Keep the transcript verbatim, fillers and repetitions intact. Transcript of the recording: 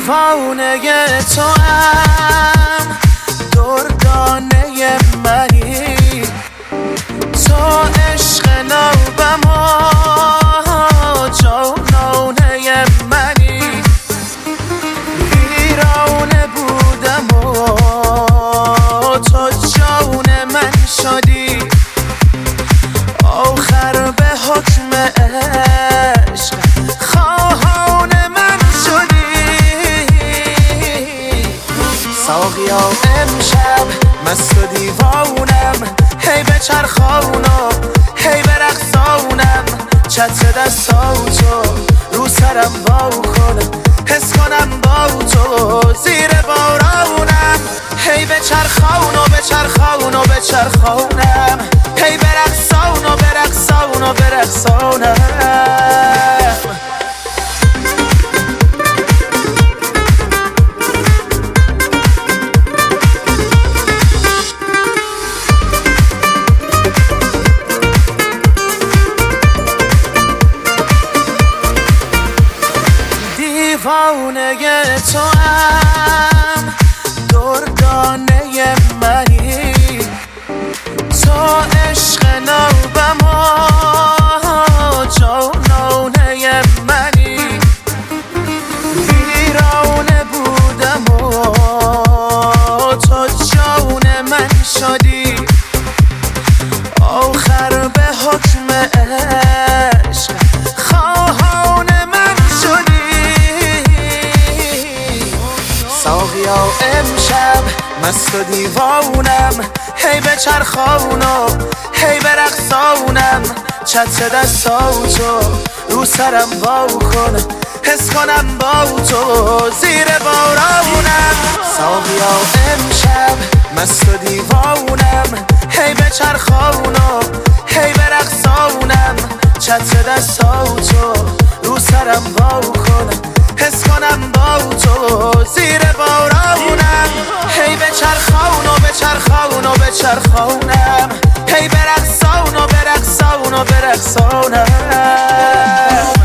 دیوانه تو هم دردانه منی، تو عشق نوبم و جانانه منی. ویرانه بودم و تو جان من شدی، آخر به حکم عشق خواهان من شدی. ساقیا امشب مست و دیوانم، هی به چرخانم هی به رقصانم، چتر دستاتو رو سرم وا کنم، حس کنم با تو زیر بارانم. هی به چرخان و به چرخان و به چرخانم، هی به رقصان و به رقصان و به رقصانم. دیوانه تو هم دردانه منی، تو عشق نوبم و جانانه منی. ویرانه بودم و تو جان من شدی، آخر به حکم عشق خواهان من شدی. ساقیا امشب مست و دیوانم، هی به چرخانم هی به رقصانم، چتر دستاتو رو سرم وا کنم، حس کنم با تو زیر بارانم. ساقیا امشب مست و دیوانم، هی به چرخانم هی به رقصانم، چتر دستاتو رو سرم وا کنم، حس کنم با تو زیر بارانم. هی به چرخان و به چرخان و به چرخانم، هی به رقصان و به رقصان و به رقصانم.